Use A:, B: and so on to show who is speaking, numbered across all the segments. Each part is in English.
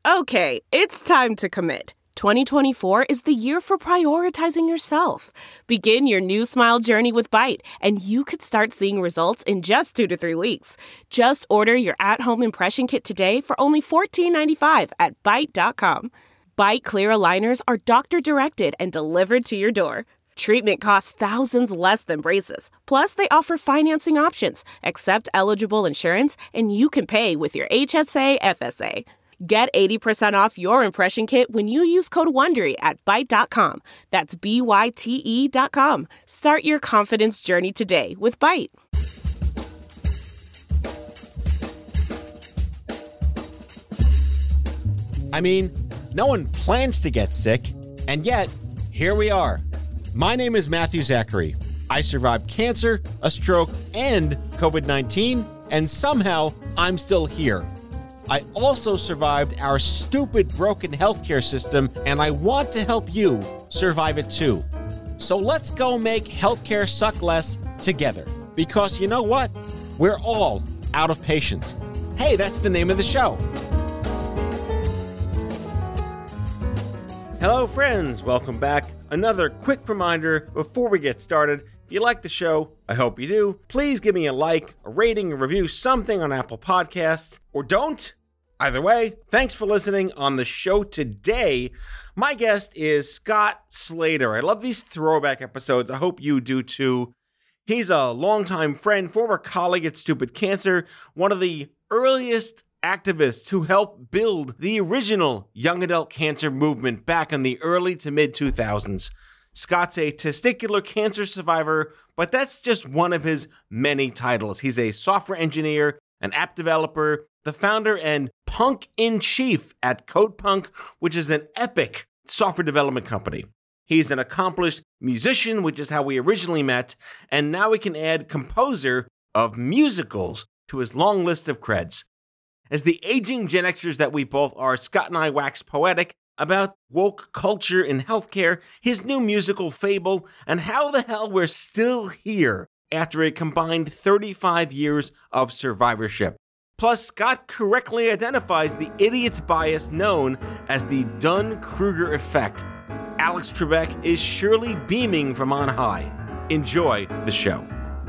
A: Okay, it's time to commit. 2024 is the year for prioritizing yourself. Begin your new smile journey with Byte, and you could start seeing results in just 2 to 3 weeks. Just order your at-home impression kit today for only $14.95 at Byte.com. Byte Clear aligners are doctor-directed and delivered to your door. Treatment costs thousands less than braces. Plus, they offer financing options, accept eligible insurance, and you can pay with your HSA, FSA. Get 80% off your impression kit when you use code WONDERY at Byte.com. That's BYTE.com. Start your confidence journey today with Byte.
B: I mean, no one plans to get sick, and yet, here we are. My name is Matthew Zachary. I survived cancer, a stroke, and COVID-19, and somehow I'm still here. I also survived our stupid, broken healthcare system, and I want to help you survive it too. So let's go make healthcare suck less together. Because you know what? We're all out of patience. Hey, that's the name of the show. Hello, friends. Welcome back. Another quick reminder before we get started. If you like the show, I hope you do, please give me a like, a rating, a review, something on Apple Podcasts, or don't. Either way, thanks for listening. On the show today, my guest is Scott Slater. I love these throwback episodes. I hope you do too. He's a longtime friend, former colleague at Stupid Cancer, one of the earliest activists who helped build the original young adult cancer movement back in the early to mid 2000s. Scott's a testicular cancer survivor, but that's just one of his many titles. He's a software engineer, an app developer, the founder and punk-in-chief at CodePunk, which is an epic software development company. He's an accomplished musician, which is how we originally met, and now we can add composer of musicals to his long list of creds. As the aging Gen Xers that we both are, Scott and I wax poetic about woke culture in healthcare, his new musical fable, and how the hell we're still here after a combined 35 years of survivorship. Plus, Scott correctly identifies the idiot's bias known as the Dunn-Kruger effect. Alex Trebek is surely beaming from on high. Enjoy the show.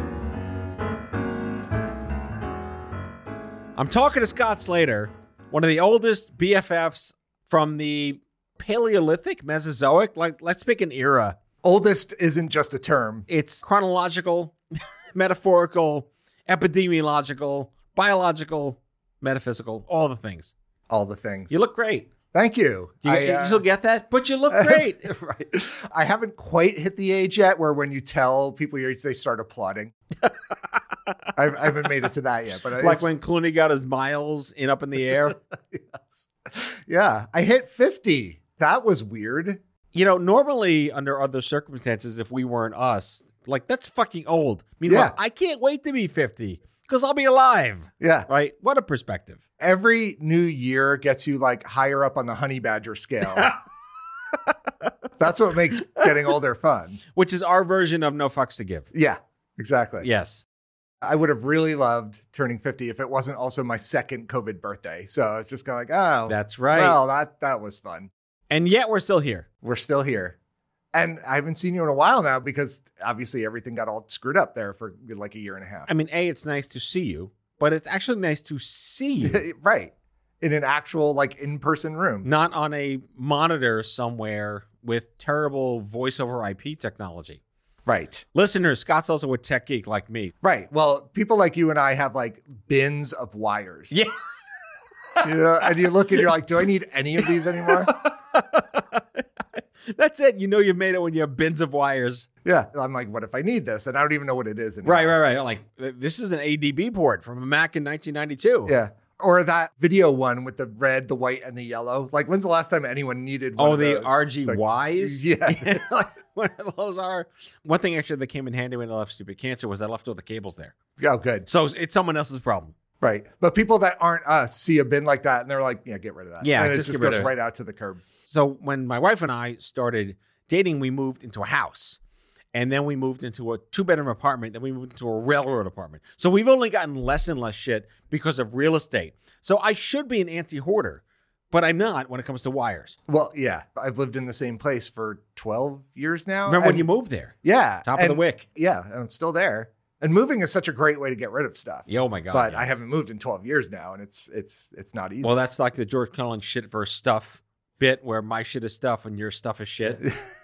B: I'm talking to Scott Slater, one of the oldest BFFs from the Paleolithic, Mesozoic. Like, let's pick an era.
C: Oldest isn't just a term.
B: It's chronological, metaphorical, epidemiological, biological, metaphysical, all the things.
C: All the things.
B: You look great.
C: Thank you.
B: You still get that? But you look great.
C: Right. I haven't quite hit the age yet where when you tell people your age, they start applauding. I haven't made it to that yet. But
B: like when Clooney got his miles up in the air.
C: Yes. Yeah. I hit 50. That was weird.
B: You know, normally under other circumstances, if we weren't us, like, that's fucking old. Meanwhile, I can't wait to be 50 because I'll be alive.
C: Yeah.
B: Right? What a perspective.
C: Every new year gets you like higher up on the honey badger scale. That's what makes getting older fun.
B: Which is our version of no fucks to give.
C: Yeah, exactly.
B: Yes.
C: I would have really loved turning 50 if it wasn't also my second COVID birthday. So it's just kind of like, oh,
B: that's right.
C: Well, that was fun.
B: And yet we're still here.
C: We're still here. And I haven't seen you in a while now because obviously everything got all screwed up there for like a year and a half.
B: I mean, it's nice to see you, but it's actually nice to see you.
C: Right. In an actual like in-person room.
B: Not on a monitor somewhere with terrible voice over IP technology.
C: Right.
B: Listeners, Scott's also a tech geek like me.
C: Right. Well, people like you and I have like bins of wires.
B: Yeah.
C: You know, and you look and you're like, do I need any of these anymore?
B: That's it. You know you've made it when you have bins of wires.
C: Yeah. I'm like, what if I need this? And I don't even know what it is anymore.
B: Right. Like, this is an ADB port from a Mac in 1992.
C: Yeah. Or that video one with the red, the white, and the yellow. Like, when's the last time anyone needed one of those?
B: Oh, the RGYs?
C: Yeah.
B: Like, what those are. One thing actually that came in handy when I left Stupid Cancer was I left all the cables there.
C: Oh, good.
B: So it's someone else's problem.
C: Right. But people that aren't us see a bin like that and they're like, yeah, get rid of that.
B: Yeah.
C: And it just goes right out to the curb.
B: So when my wife and I started dating, we moved into a house. And then we moved into a 2-bedroom apartment. Then we moved into a railroad apartment. So we've only gotten less and less shit because of real estate. So I should be an anti-hoarder. but I'm not when it comes to wires.
C: Well, yeah. I've lived in the same place for 12 years now.
B: Remember when you moved there?
C: Yeah.
B: Top of the wick.
C: Yeah. And I'm still there. And moving is such a great way to get rid of stuff.
B: Yeah, oh my God.
C: But
B: yes.
C: I haven't moved in 12 years now, and it's not easy.
B: Well, that's like the George Carlin shit versus stuff bit where my shit is stuff and your stuff is shit.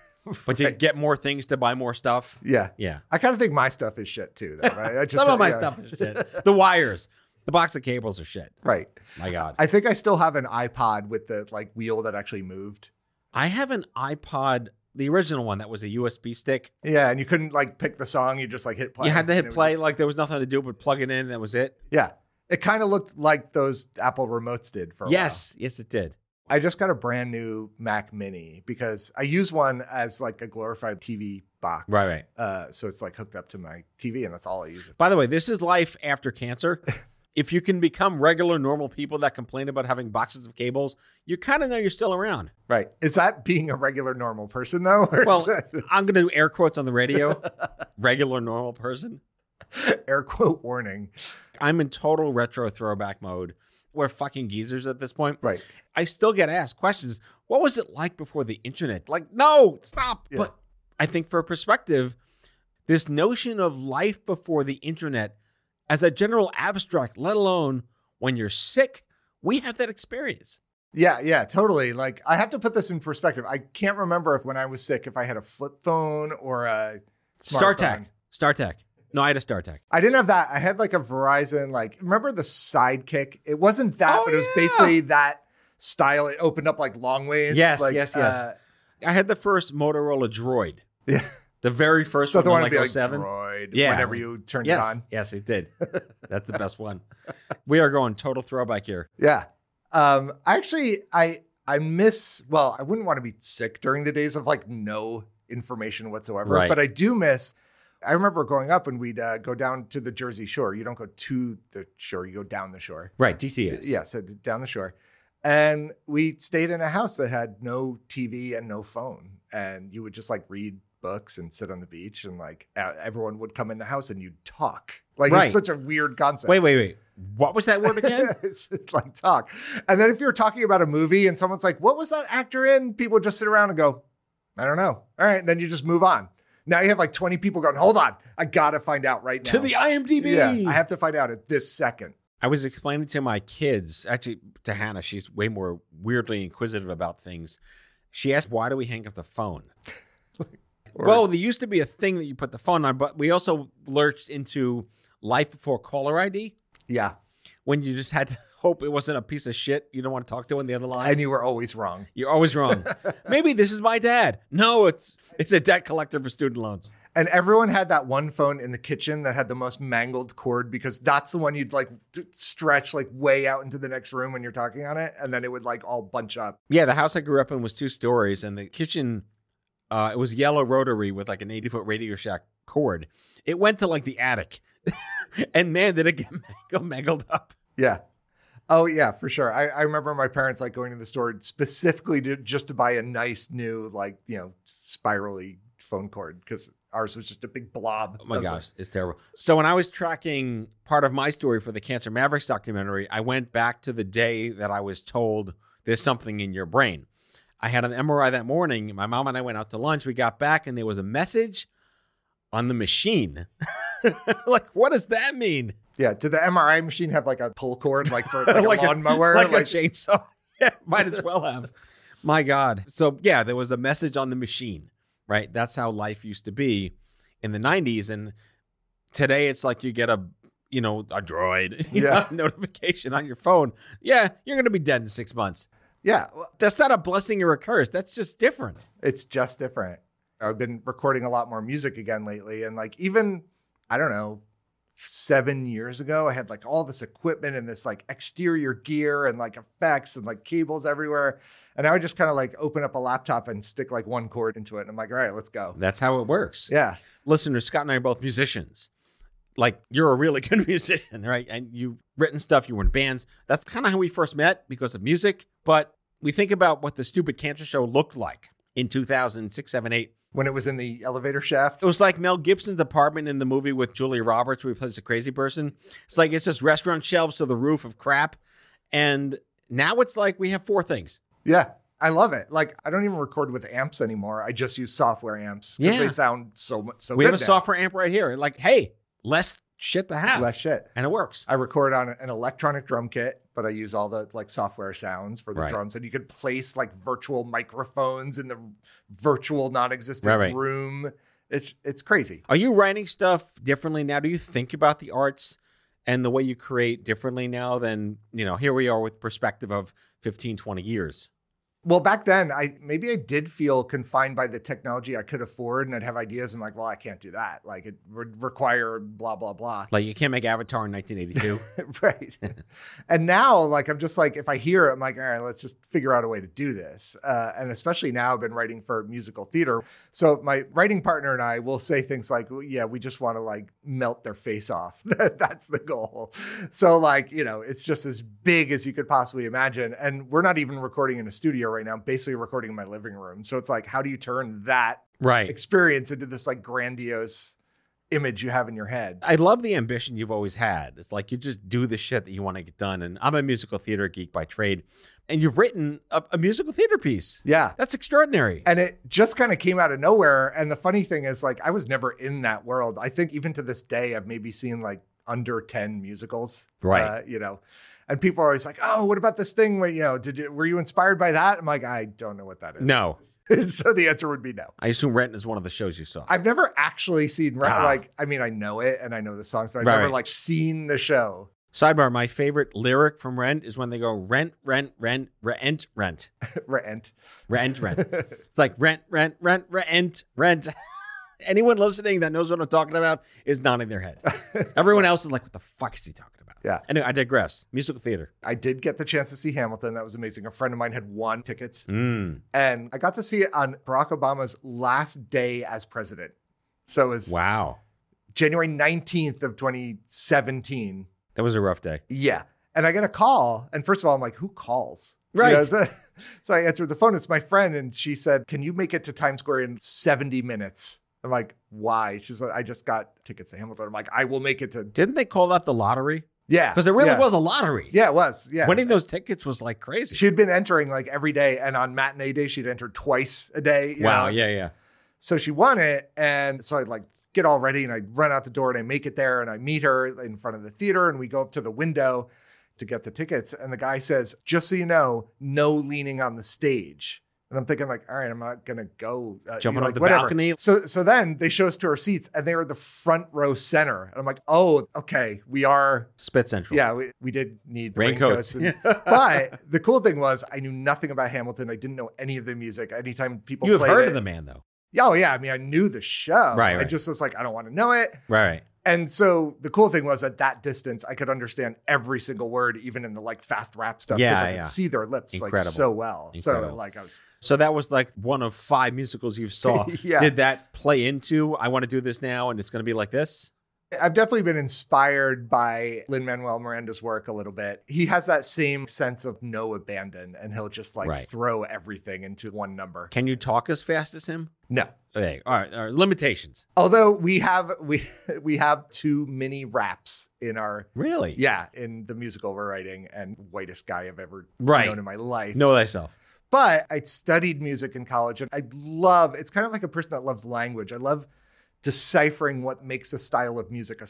B: But you get more things to buy more stuff.
C: Yeah.
B: Yeah.
C: I kind of think my stuff is shit too, though. Right? I just,
B: Some of my stuff is shit. The wires. The box of cables are shit.
C: Right.
B: My God.
C: I think I still have an iPod with the like wheel that actually moved.
B: I have an iPod, the original one that was a USB stick.
C: Yeah, and you couldn't like pick the song. You just like hit play.
B: You had to hit play,
C: just...
B: like there was nothing to do but plug it in and that was it.
C: Yeah. It kind of looked like those Apple remotes did for a while.
B: Yes, it did.
C: I just got a brand new Mac Mini because I use one as like a glorified TV box.
B: Right.
C: So it's like hooked up to my TV, and that's all I use it.
B: By the way, this is life after cancer. If you can become regular, normal people that complain about having boxes of cables, you kind of know you're still around.
C: Right. Is that being a regular, normal person, though?
B: Well, I'm going to do air quotes on the radio. Regular, normal person.
C: Air quote warning.
B: I'm in total retro throwback mode. We're fucking geezers at this point.
C: Right.
B: I still get asked questions. What was it like before the internet? Like, no, stop. Yeah. But I think for perspective, this notion of life before the internet as a general abstract, let alone when you're sick, we have that experience.
C: Yeah, totally. Like, I have to put this in perspective. I can't remember if when I was sick, if I had a flip phone or a smartphone.
B: StarTAC. No, I had a StarTAC.
C: I didn't have that. I had like a Verizon, like, remember the Sidekick? It wasn't that, but it was basically that style. It opened up like long ways.
B: Yes,
C: like,
B: yes. I had the first Motorola Droid.
C: Yeah.
B: The very first
C: one,
B: like
C: like
B: 07.
C: Droid, whenever you turned it on.
B: Yes, it did. That's the best one. We are going total throwback here.
C: Yeah. Actually, I miss, well, I wouldn't want to be sick during the days of like no information whatsoever,
B: right.
C: But I do miss, I remember growing up and we'd go down to the Jersey Shore. You don't go to the shore, you go down the shore.
B: Right, DCS.
C: Yeah, so down the shore. And we stayed in a house that had no TV and no phone. And you would just like read books and sit on the beach, and like everyone would come in the house and you'd talk. Like, right. It's such a weird concept.
B: Wait. What was that word again?
C: It's like talk. And then if you're talking about a movie and someone's like, what was that actor in? People just sit around and go, I don't know. All right. And then you just move on. Now you have like 20 people going, hold on. I got to find out right now.
B: To the IMDb.
C: Yeah, I have to find out at this second.
B: I was explaining to my kids, actually to Hannah, she's way more weirdly inquisitive about things. She asked, why do we hang up the phone? Well, there used to be a thing that you put the phone on, but we also lurched into life before caller ID.
C: Yeah.
B: When you just had to hope it wasn't a piece of shit you don't want to talk to on the other line.
C: And you were always wrong.
B: You're always wrong. Maybe this is my dad. No, it's a debt collector for student loans.
C: And everyone had that one phone in the kitchen that had the most mangled cord, because that's the one you'd like stretch like way out into the next room when you're talking on it. And then it would like all bunch up.
B: Yeah, the house I grew up in was 2 stories, and the kitchen, it was yellow rotary with like an 80-foot Radio Shack cord. It went to like the attic. And man, did it get mangled up.
C: Yeah. Oh, yeah, for sure. I remember my parents like going to the store specifically just to buy a nice new, like, you know, spirally phone cord, because ours was just a big blob.
B: Oh my gosh, it's terrible. So when I was tracking part of my story for the Cancer Mavericks documentary, I went back to the day that I was told there's something in your brain. I had an MRI that morning. My mom and I went out to lunch. We got back and there was a message on the machine. Like, what does that mean?
C: Yeah. Did the MRI machine have like a pull cord, like for like a lawnmower?
B: Like a chainsaw? Yeah, might as well have. My God. So yeah, there was a message on the machine, right? That's how life used to be in the 90s. And today it's like you get a droid notification on your phone. Yeah, you're going to be dead in 6 months.
C: Yeah.
B: That's not a blessing or a curse. That's just different.
C: It's just different. I've been recording a lot more music again lately. And like, even, I don't know, 7 years ago, I had like all this equipment and this like exterior gear and like effects and like cables everywhere. And I would just kind of like open up a laptop and stick like one cord into it. And I'm like, all right, let's go.
B: That's how it works.
C: Yeah.
B: Listeners, Scott and I are both musicians. Like, you're a really good musician, right? And you've written stuff, you were in bands. That's kind of how we first met, because of music. But we think about what the Stupid Cancer Show looked like in 2006, 7, 8.
C: When it was in the elevator shaft?
B: It was like Mel Gibson's apartment in the movie with Julia Roberts, where he plays a crazy person. It's like, it's just restaurant shelves to the roof of crap. And Now it's like we have 4 things.
C: Yeah. I love it. Like, I don't even record with amps anymore. I just use software amps.
B: Yeah.
C: They sound so good.
B: We have a
C: now.
B: software amp right here. Like, hey, less shit to have.
C: Less shit.
B: And it works.
C: I record on an electronic drum kit, but I use all the like software sounds for the
B: Right.
C: drums. And you could place like virtual microphones in the virtual non-existent room. It's crazy.
B: Are you writing stuff differently now? Do you think about the arts and the way you create differently now than, here we are with perspective of 15, 20 years?
C: Well, back then, I did feel confined by the technology I could afford, and I'd have ideas. I'm like, well, I can't do that. Like, it would require blah, blah, blah.
B: Like, you can't make Avatar in 1982.
C: Right. And now, like, I'm just like, if I hear it, I'm like, all right, let's just figure out a way to do this. And especially now, I've been writing for musical theater. So my writing partner and I will say things like, well, yeah, we just want to like melt their face off. That's the goal. So like, it's just as big as you could possibly imagine. And we're not even recording in a studio right now. I'm basically recording in my living room. So it's like, how do you turn that experience into this like grandiose image you have in your head?
B: I love the ambition you've always had. It's like you just do the shit that you want to get done. And I'm a musical theater geek by trade. And you've written a musical theater piece.
C: Yeah.
B: That's extraordinary.
C: And it just kind of came out of nowhere. And the funny thing is, like, I was never in that world. I think even to this day, I've maybe seen like under 10 musicals.
B: Right.
C: And people are always like, oh, what about this thing where, were you inspired by that? I'm like, I don't know what that is.
B: No.
C: So the answer would be no.
B: I assume Rent is one of the shows you saw.
C: I've never actually seen Rent. Like, I mean, I know it and I know the songs, but I've never like seen the show.
B: Sidebar, my favorite lyric from Rent is when they go rent, rent, rent, rent, rent.
C: Rent.
B: Rent, rent. It's like rent, rent, rent, rent, rent. Anyone listening that knows what I'm talking about is nodding their head. Everyone else is like, what the fuck is he talking about?
C: Yeah.
B: Anyway, I digress. Musical theater.
C: I did get the chance to see Hamilton. That was amazing. A friend of mine had won tickets. And I got to see it on Barack Obama's last day as president. So it was January 19th of 2017.
B: That was a rough day.
C: Yeah. And I get a call. And first of all, I'm like, who calls?
B: Right.
C: So I answered the phone. It's my friend. And she said, can you make it to Times Square in 70 minutes? I'm like, why? She's like, I just got tickets to Hamilton. I'm like, I will make it to.
B: Didn't they call that the lottery?
C: Yeah.
B: Because there really was a lottery.
C: Yeah, it was. Yeah.
B: Winning those tickets was like crazy.
C: She'd been entering like every day. And on matinee day, she'd entered twice a day.
B: Wow. Yeah.
C: So she won it. And so I'd like get all ready and I run out the door and I make it there and I meet her in front of the theater and we go up to the window to get the tickets. And the guy says, just so you know, no leaning on the stage. And I'm thinking like, all right, I'm not going to go.
B: Jumping
C: like,
B: on the
C: whatever.
B: balcony.
C: So then they show us to our seats and they were the front row center. And I'm like, oh, okay, we are.
B: Spit Central.
C: Yeah, we did need
B: raincoats.
C: But the cool thing was I knew nothing about Hamilton. I didn't know any of the music. Anytime people
B: You've
C: played
B: heard
C: it,
B: of the man though.
C: Oh, yeah. I mean, I knew the show.
B: Right.
C: I just was like, I don't want to know it.
B: Right.
C: And so the cool thing was at that distance, I could understand every single word, even in the like fast rap stuff. Because I could see their lips like so well.
B: Incredible.
C: So like I was.
B: So that was like one of 5 musicals you saw.
C: Yeah.
B: Did that play into, I want to do this now and it's going to be like this?
C: I've definitely been inspired by Lin-Manuel Miranda's work a little bit. He has that same sense of no abandon and he'll just like throw everything into one number.
B: Can you talk as fast as him?
C: No.
B: Okay. All right. Limitations.
C: Although we have two mini raps in our in the musical we're writing and whitest guy I've ever known in my life.
B: Know thyself.
C: But I studied music in college and it's kind of like a person that loves language. I love deciphering what makes a style of music.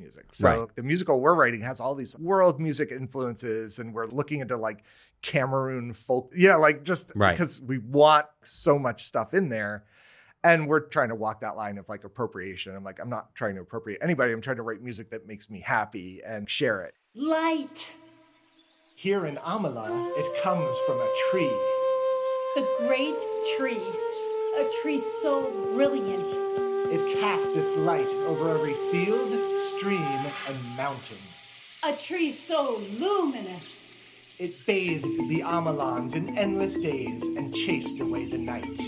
C: So the musical we're writing has all these world music influences and we're looking into like Cameroon folk. Yeah, like just because we want so much stuff in there. And we're trying to walk that line of like appropriation. I'm like, I'm not trying to appropriate anybody. I'm trying to write music that makes me happy and share it.
D: Light.
C: Here in Amala, it comes from a tree.
D: The great tree. A tree so brilliant.
C: It cast its light over every field, stream, and mountain.
D: A tree so luminous.
C: It bathed the Amalans in endless days and chased away the night.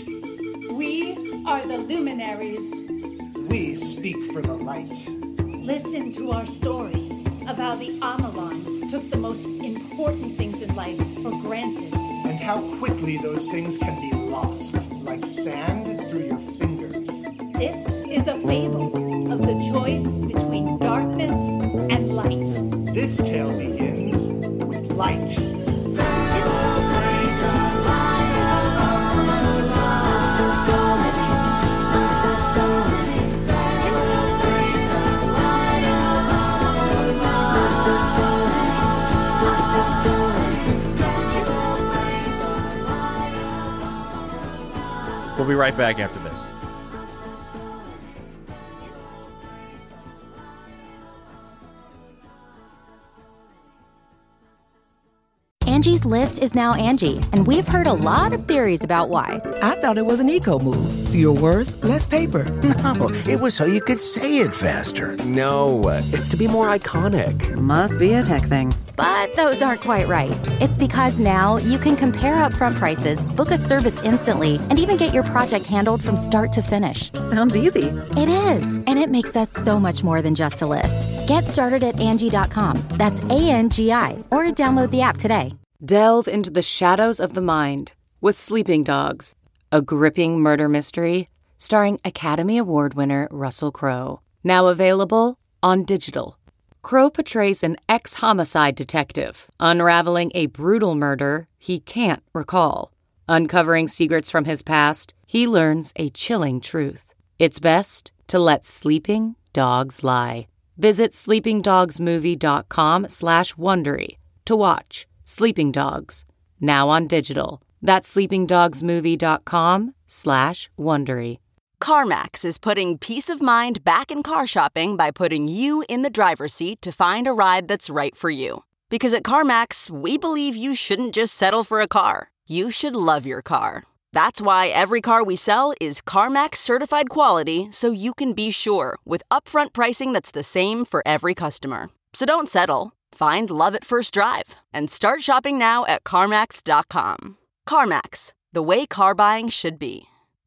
D: We are the luminaries.
C: We speak for the light.
D: Listen to our story of how the Amalans took the most important things in life for granted.
C: And how quickly those things can be lost, like sand through your fingers.
D: This is a fable of the choice between darkness and light.
C: This tale begins with light.
B: We'll be right back after this.
E: Angie's List is now Angie, and we've heard a lot of theories about why.
F: I thought it was an eco move. Fewer words, less paper.
G: No, it was so you could say it faster.
H: No, it's to be more iconic.
F: Must be a tech thing.
E: But those aren't quite right. It's because now you can compare upfront prices, book a service instantly, and even get your project handled from start to finish.
F: Sounds easy.
E: It is, and it makes us so much more than just a list. Get started at Angie.com. That's ANGI, or download the app today.
I: Delve into the shadows of the mind with Sleeping Dogs, a gripping murder mystery starring Academy Award winner Russell Crowe. Now available on digital. Crowe portrays an ex-homicide detective, unraveling a brutal murder he can't recall. Uncovering secrets from his past, he learns a chilling truth. It's best to let sleeping dogs lie. Visit sleepingdogsmovie.com/Wondery to watch Sleeping Dogs, now on digital. That's sleepingdogsmovie.com/Wondery.
J: CarMax is putting peace of mind back in car shopping by putting you in the driver's seat to find a ride that's right for you. Because at CarMax, we believe you shouldn't just settle for a car. You should love your car. That's why every car we sell is CarMax certified quality, so you can be sure with upfront pricing that's the same for every customer. So don't settle. Find love at first drive and start shopping now at CarMax.com. CarMax, the way car buying should be.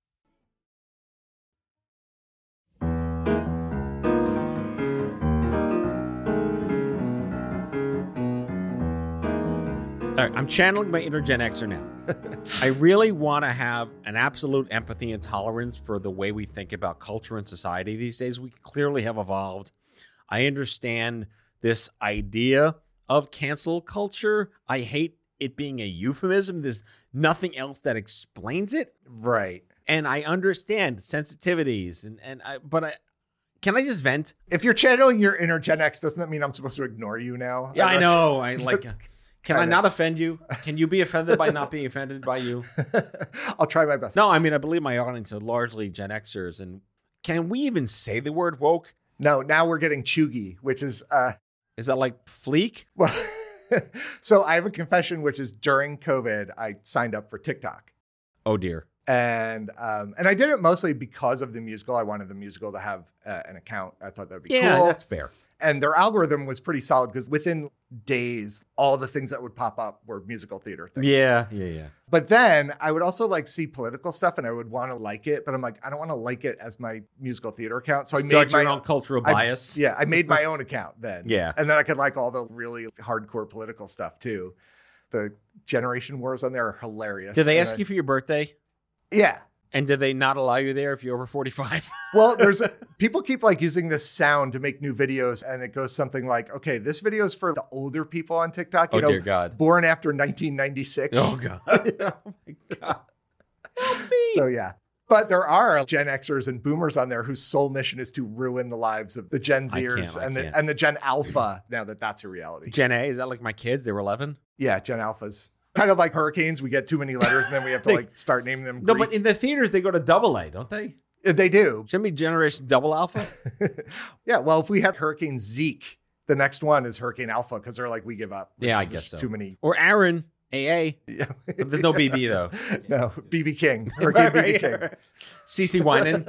B: All right, I'm channeling my inner Gen Xer now. I really want to have an absolute empathy and tolerance for the way we think about culture and society these days. We clearly have evolved. I understand this idea of cancel culture. I hate it being a euphemism. There's nothing else that explains it.
C: Right.
B: And I understand sensitivities, but can I just vent?
C: If you're channeling your inner Gen X, doesn't that mean I'm supposed to ignore you now?
B: Yeah, I know. Can I not offend you? Can you be offended by not being offended by you?
C: I'll try my best.
B: No, I mean, I believe my audience are largely Gen Xers. And can we even say the word woke?
C: No, now we're getting chuggy, which is...
B: Is that like fleek?
C: Well, so I have a confession, which is during COVID, I signed up for TikTok.
B: Oh, dear.
C: And I did it mostly because of the musical. I wanted the musical to have an account. I thought that would be cool.
B: Yeah, that's fair.
C: And their algorithm was pretty solid because within days, all the things that would pop up were musical theater things.
B: Yeah.
C: But then I would also like see political stuff and I would want to like it. But I'm like, I don't want to like it as my musical theater account. So I made my
B: own cultural bias.
C: I made my own account then.
B: Yeah.
C: And then I could like all the really hardcore political stuff too. The generation wars on there are hilarious.
B: Did they ask you for your birthday?
C: Yeah.
B: And did they not allow you there if you're over 45?
C: Well, people keep like using this sound to make new videos, and it goes something like, okay, this video is for the older people on TikTok.
B: Dear God.
C: Born after 1996.
B: Oh, God. Oh, my God.
C: So, yeah. But there are Gen Xers and Boomers on there whose sole mission is to ruin the lives of the Gen Zers and the Gen Alpha, now that that's a reality.
B: Gen A, is that like my kids? They were 11?
C: Yeah, Gen Alphas. Kind of like hurricanes. We get too many letters and then we have to like start naming them Greek.
B: No, but in the theaters, they go to double A, don't they?
C: They do.
B: Shouldn't be Generation Double Alpha?
C: Yeah, well, if we had Hurricane Zeke, the next one is Hurricane Alpha because they're like, we give up.
B: Yeah, I guess so.
C: Too many.
B: Or Aaron, AA. Yeah. There's no BB, though.
C: No, BB King. Hurricane BB King.
B: CeCe Winan.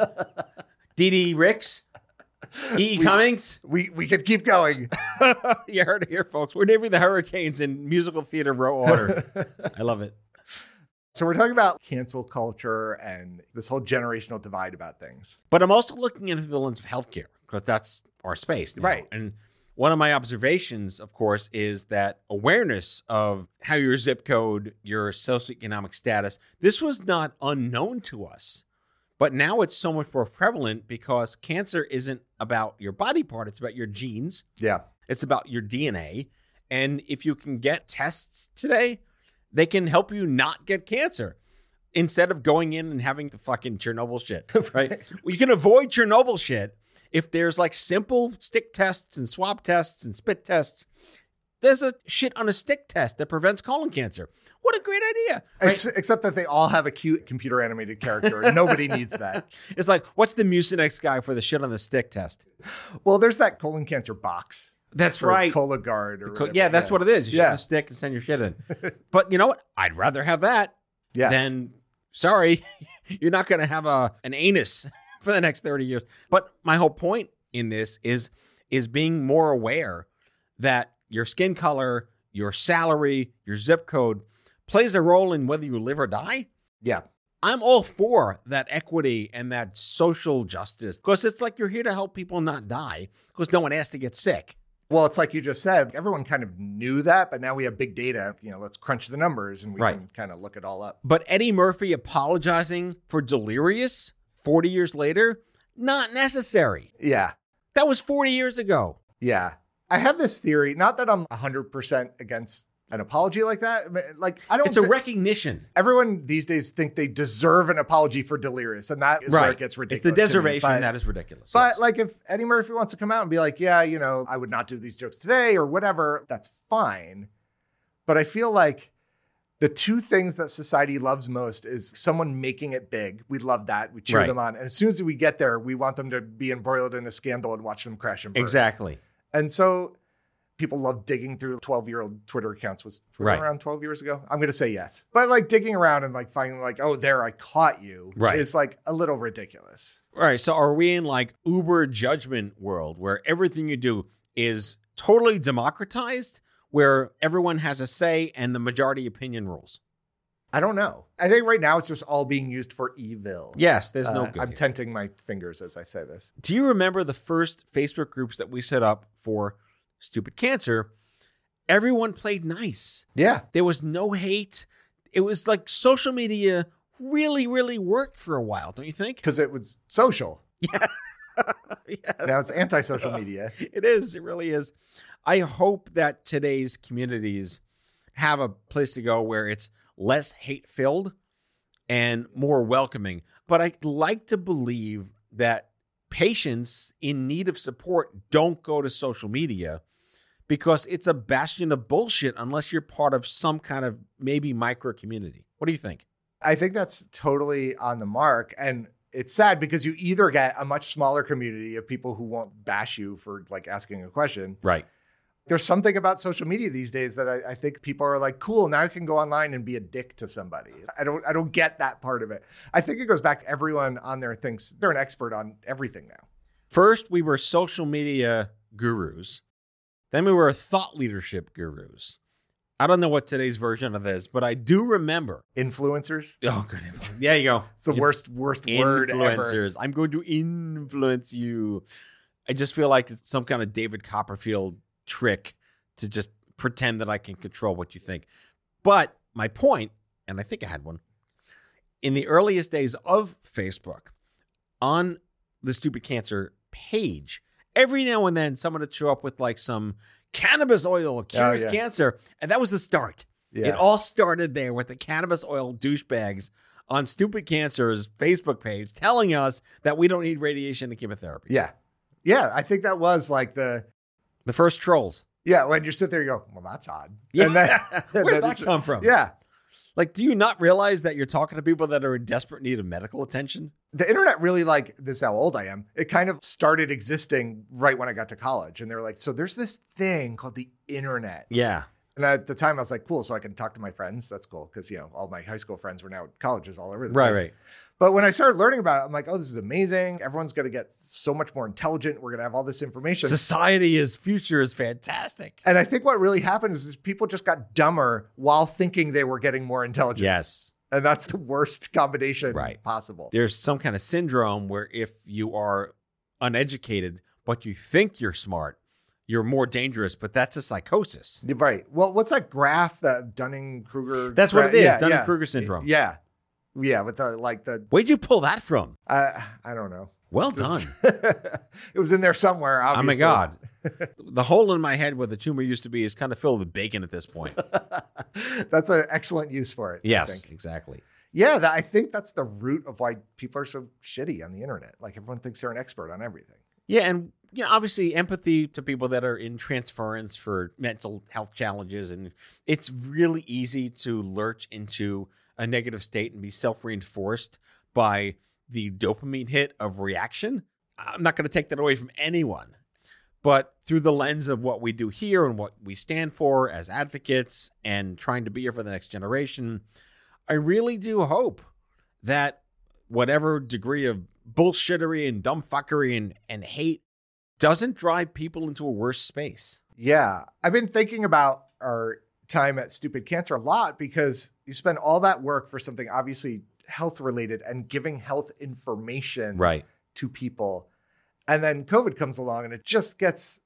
B: DD Ricks. E.E. Cummings.
C: We could keep going.
B: You heard it here, folks. We're naming the hurricanes in musical theater row order. I love it.
C: So we're talking about cancel culture and this whole generational divide about things.
B: But I'm also looking into the lens of healthcare because that's our space now.
C: Right.
B: And one of my observations, of course, is that awareness of how your zip code, your socioeconomic status, this was not unknown to us. But now it's so much more prevalent because cancer isn't about your body part. It's about your genes.
C: Yeah.
B: It's about your DNA. And if you can get tests today, they can help you not get cancer instead of going in and having the fucking Chernobyl shit, right? Well, you can avoid Chernobyl shit if there's like simple stick tests and swab tests and spit tests. There's a shit on a stick test that prevents colon cancer. What a great idea.
C: Except that they all have a cute computer animated character. Nobody needs that.
B: It's like, what's the Mucinex guy for the shit on the stick test?
C: Well, there's that colon cancer box.
B: That's right.
C: Cologuard or whatever.
B: Yeah, that's what it is. You shit on a stick and send your shit in. But you know what? I'd rather have that than, sorry, you're not going to have an anus for the next 30 years. But my whole point in this is being more aware that your skin color, your salary, your zip code plays a role in whether you live or die.
C: Yeah.
B: I'm all for that equity and that social justice because it's like you're here to help people not die because no one asked to get sick.
C: Well, it's like you just said, everyone kind of knew that, but now we have big data. Let's crunch the numbers and we can kind of look it all up.
B: But Eddie Murphy apologizing for Delirious 40 years later, not necessary.
C: Yeah.
B: That was 40 years ago.
C: Yeah. I have this theory, not that I'm 100% against an apology like that. Like, I don't.
B: It's a recognition.
C: Everyone these days think they deserve an apology for Delirious, and that is where it gets ridiculous.
B: It's the deservation that is ridiculous.
C: But like, if Eddie Murphy wants to come out and be like, yeah, I would not do these jokes today or whatever, that's fine. But I feel like the two things that society loves most is someone making it big. We love that. We cheer them on. And as soon as we get there, we want them to be embroiled in a scandal and watch them crash and burn.
B: Exactly.
C: And so people love digging through 12-year-old Twitter accounts. Was Twitter around 12 years ago? I'm going to say yes. But like digging around and like finding like, oh, there, I caught you is like a little ridiculous.
B: Right. So are we in like Uber judgment world where everything you do is totally democratized, where everyone has a say and the majority opinion rules?
C: I don't know. I think right now it's just all being used for evil.
B: Yes, there's no good.
C: I'm tenting my fingers as I say this.
B: Do you remember the first Facebook groups that we set up for Stupid Cancer? Everyone played nice.
C: Yeah.
B: There was no hate. It was like social media really, really worked for a while, don't you think?
C: Because it was social.
B: Yeah.
C: Now it's anti-social media.
B: It is. It really is. I hope that today's communities have a place to go where it's less hate-filled and more welcoming. But I'd like to believe that patients in need of support don't go to social media because it's a bastion of bullshit unless you're part of some kind of maybe micro community. What do you think?
C: I think that's totally on the mark. And it's sad because you either get a much smaller community of people who won't bash you for like asking a question.
B: Right.
C: There's something about social media these days that I think people are like, cool, now I can go online and be a dick to somebody. I don't get that part of it. I think it goes back to everyone on there thinks they're an expert on everything now.
B: First, we were social media gurus. Then we were thought leadership gurus. I don't know what today's version of it is, but I do remember.
C: Influencers?
B: Oh, good. There you go.
C: It's the worst word ever.
B: Influencers. I'm going to influence you. I just feel like it's some kind of David Copperfield trick to just pretend that I can control what you think. But my point, and I think I had one, in the earliest days of Facebook, on the Stupid Cancer page, every now and then someone would show up with like some cannabis oil cures cancer. And that was the start. Yeah. It all started there with the cannabis oil douchebags on Stupid Cancer's Facebook page telling us that we don't need radiation and chemotherapy.
C: Yeah. Yeah. I think that was like the
B: first trolls.
C: Yeah. When you sit there, you go, well, that's odd.
B: Yeah.
C: And then,
B: where did that come from?
C: Yeah.
B: Like, do you not realize that you're talking to people that are in desperate need of medical attention?
C: The internet really, like, this is how old I am. It kind of started existing right when I got to college. And they were like, so there's this thing called the internet.
B: Yeah.
C: And at the time I was like, cool. So I can talk to my friends. That's cool. Because, all my high school friends were now at colleges all over the place.
B: Right.
C: But when I started learning about it, I'm like, oh, this is amazing. Everyone's going to get so much more intelligent. We're going to have all this information.
B: Society's future is fantastic.
C: And I think what really happened is people just got dumber while thinking they were getting more intelligent.
B: Yes.
C: And that's the worst combination possible.
B: There's some kind of syndrome where if you are uneducated, but you think you're smart, you're more dangerous, but that's a psychosis.
C: Right. Well, what's that graph, that Dunning-Kruger?
B: That's what it is, Dunning-Kruger syndrome.
C: Yeah. Yeah, with the...
B: Where'd you pull that from?
C: I don't know.
B: Well done.
C: It was in there somewhere, obviously.
B: Oh, my God. The hole in my head where the tumor used to be is kind of filled with bacon at this point.
C: That's an excellent use for it.
B: Yes, exactly.
C: Yeah, I think that's the root of why people are so shitty on the internet. Like, everyone thinks they're an expert on everything.
B: Yeah, and obviously empathy to people that are in transference for mental health challenges. And it's really easy to lurch into a negative state and be self-reinforced by the dopamine hit of reaction. I'm not going to take that away from anyone. But through the lens of what we do here and what we stand for as advocates and trying to be here for the next generation, I really do hope that whatever degree of bullshittery and dumbfuckery and hate doesn't drive people into a worse space.
C: Yeah. I've been thinking about our time at Stupid Cancer a lot because you spend all that work for something obviously health related and giving health information to people. And then COVID comes along and it just gets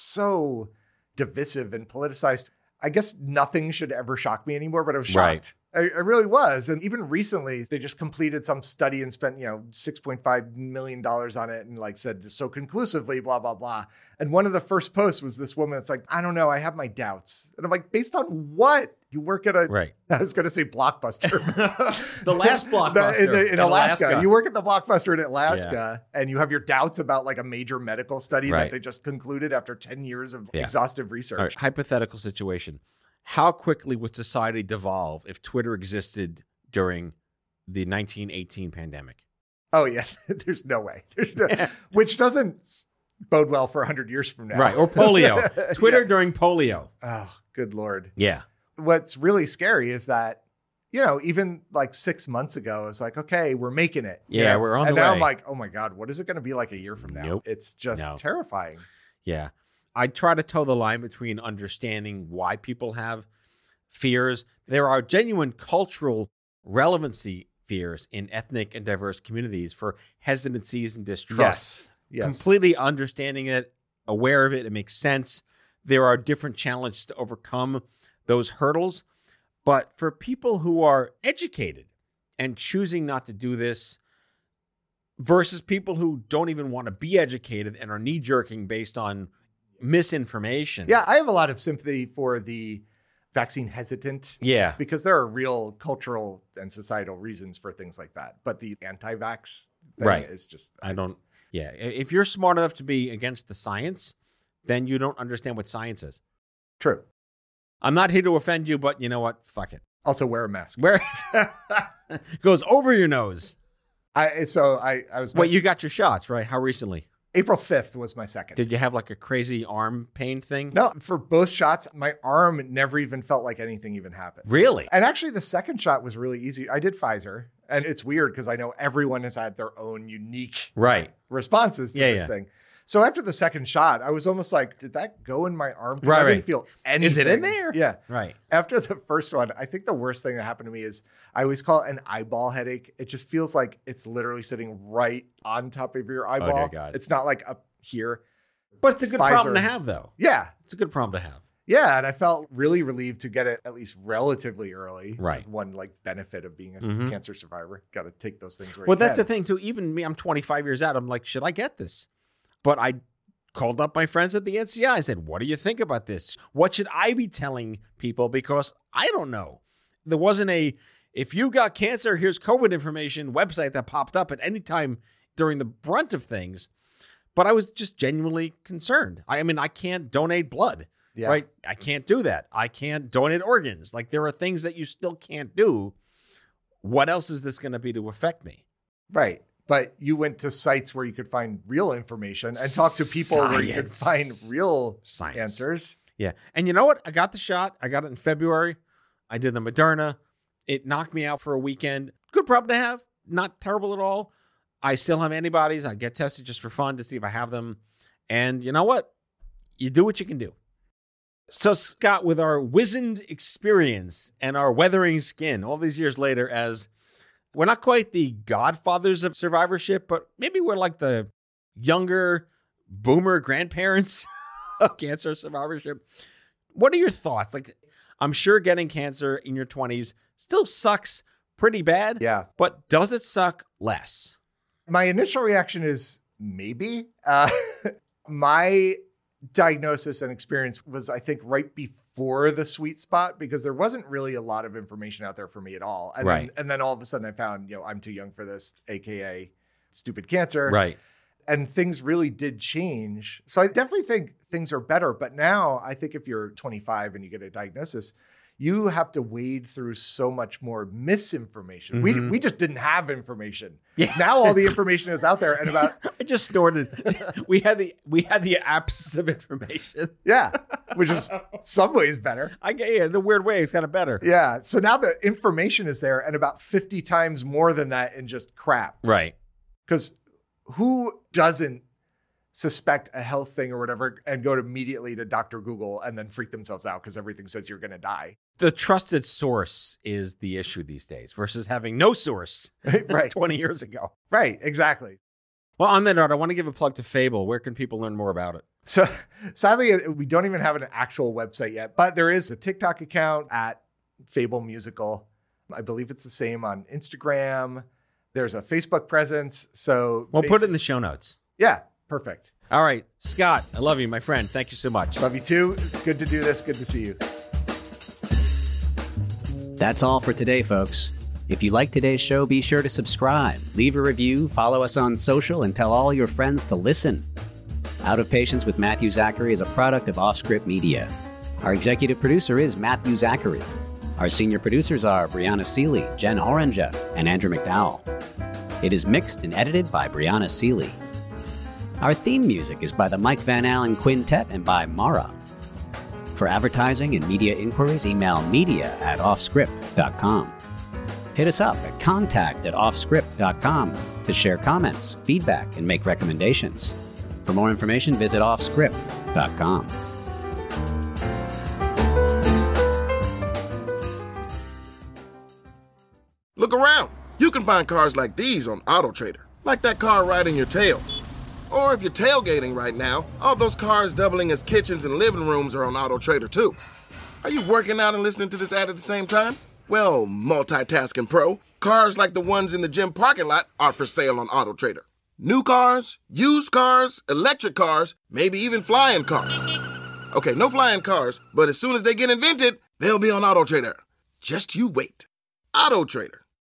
C: so divisive and politicized. I guess nothing should ever shock me anymore, but I was shocked. I really was. And even recently, they just completed some study and spent, $6.5 million on it and like said so conclusively, blah, blah, blah. And one of the first posts was this woman that's like, I don't know, I have my doubts. And I'm like, based on what? You work at I was going to say Blockbuster.
B: The last Blockbuster.
C: in Alaska. You work at the Blockbuster in Alaska and you have your doubts about like a major medical study that they just concluded after 10 years of exhaustive research.
B: All right. Hypothetical situation. How quickly would society devolve if Twitter existed during the 1918 pandemic?
C: Oh, yeah. There's no way. Which doesn't bode well for 100 years from now.
B: Right. Or polio. Twitter during polio.
C: Oh, good Lord.
B: Yeah.
C: What's really scary is that, even like 6 months ago, it's like, okay, we're making it.
B: Yeah, we're on the way.
C: And now I'm like, oh my God, what is it going to be like a year from now?
B: Nope.
C: It's just terrifying.
B: Yeah. I try to toe the line between understanding why people have fears. There are genuine cultural relevancy fears in ethnic and diverse communities for hesitancies and distrust.
C: Yes.
B: Completely understanding it, aware of it, it makes sense. There are different challenges to overcome those hurdles. But for people who are educated and choosing not to do this versus people who don't even want to be educated and are knee-jerking based on misinformation.
C: Yeah, I have a lot of sympathy for the vaccine hesitant.
B: Yeah.
C: Because there are real cultural and societal reasons for things like that. But the anti-vax thing is just...
B: If you're smart enough to be against the science, then you don't understand what science is.
C: True.
B: I'm not here to offend you, but you know what? Fuck it.
C: Also wear a mask.
B: Goes over your nose.
C: I was...
B: Wait, you got your shots, right? How recently?
C: April 5th was my second.
B: Did you have like a crazy arm pain thing?
C: No, for both shots, my arm never even felt like anything even happened.
B: Really?
C: And actually the second shot was really easy. I did Pfizer, and it's weird because I know everyone has had their own unique responses to this thing. So after the second shot, I was almost like, did that go in my arm? Because I didn't feel anything.
B: Is it in there?
C: Yeah.
B: Right.
C: After the first one, I think the worst thing that happened to me is I always call it an eyeball headache. It just feels like it's literally sitting right on top of your eyeball.
B: Okay, got it.
C: It's not like up here.
B: But it's a good problem to have, though.
C: Yeah.
B: It's a good problem to have.
C: Yeah, and I felt really relieved to get it at least relatively early.
B: Right.
C: One benefit of being a cancer survivor. Got to take those things where
B: Well, that's the thing, too. Even me, I'm 25 years out. I'm like, should I get this? But I called up my friends at the NCI. I said, what do you think about this? What should I be telling people? Because I don't know. There wasn't if you got cancer, here's COVID information website that popped up at any time during the brunt of things. But I was just genuinely concerned. I mean, I can't donate blood, right? I can't do that. I can't donate organs. Like, there are things that you still can't do. What else is this going to be to affect me?
C: Right. But you went to sites where you could find real information and talk to people where you could find real answers.
B: Yeah. And you know what? I got the shot. I got it in February. I did the Moderna. It knocked me out for a weekend. Good problem to have. Not terrible at all. I still have antibodies. I get tested just for fun to see if I have them. And you know what? You do what you can do. So, Scott, with our wizened experience and our weathering skin all these years later, as we're not quite the godfathers of survivorship, but maybe we're like the younger boomer grandparents of cancer survivorship. What are your thoughts? Like, I'm sure getting cancer in your 20s still sucks pretty bad.
C: Yeah.
B: But does it suck less?
C: My initial reaction is maybe. My diagnosis and experience was, I think, right before the sweet spot because there wasn't really a lot of information out there for me at all. And then all of a sudden I found, I'm too young for this, AKA Stupid Cancer.
B: Right.
C: And things really did change. So I definitely think things are better. But now I think if you're 25 and you get a diagnosis, you have to wade through so much more misinformation. We just didn't have information.
B: Yeah.
C: Now all the information is out there. And about
B: I just snorted. we had the absence of information.
C: Yeah, which is some ways better.
B: In a weird way, it's kind of better.
C: Yeah. So now the information is there, and about 50 times more than that in just crap.
B: Right.
C: Because who doesn't suspect a health thing or whatever and go immediately to Dr. Google and then freak themselves out because everything says you're going to die?
B: The trusted source is the issue these days versus having no source
C: right.
B: 20 years ago.
C: Right, exactly.
B: Well, on that note, I want to give a plug to Fable. Where can people learn more about it?
C: So sadly, we don't even have an actual website yet, but there is a TikTok account at Fable Musical. I believe it's the same on Instagram. There's a Facebook presence. So
B: we'll put it in the show notes.
C: Yeah, perfect.
B: All right. Scott, I love you, my friend. Thank you so much.
C: Love you too. Good to do this. Good to see you.
K: That's all for today, folks. If you like today's show, be sure to subscribe, leave a review, follow us on social, and tell all your friends to listen. Out of Patience with Matthew Zachary is a product of Offscript Media. Our executive producer is Matthew Zachary. Our senior producers are Brianna Seeley, Jen Oranger, and Andrew McDowell. It is mixed and edited by Brianna Seeley. Our theme music is by the Mike Van Allen Quintet and by Mara. For advertising and media inquiries, email media@offscript.com. Hit us up at contact@offscript.com to share comments, feedback, and make recommendations. For more information, visit offscript.com.
L: Look around. You can find cars like these on AutoTrader, like that car riding your tail. Or if you're tailgating right now, all those cars doubling as kitchens and living rooms are on AutoTrader too. Are you working out and listening to this ad at the same time? Well, multitasking pro, cars like the ones in the gym parking lot are for sale on AutoTrader. New cars, used cars, electric cars, maybe even flying cars. Okay, no flying cars, but as soon as they get invented, they'll be on AutoTrader. Just you wait. AutoTrader.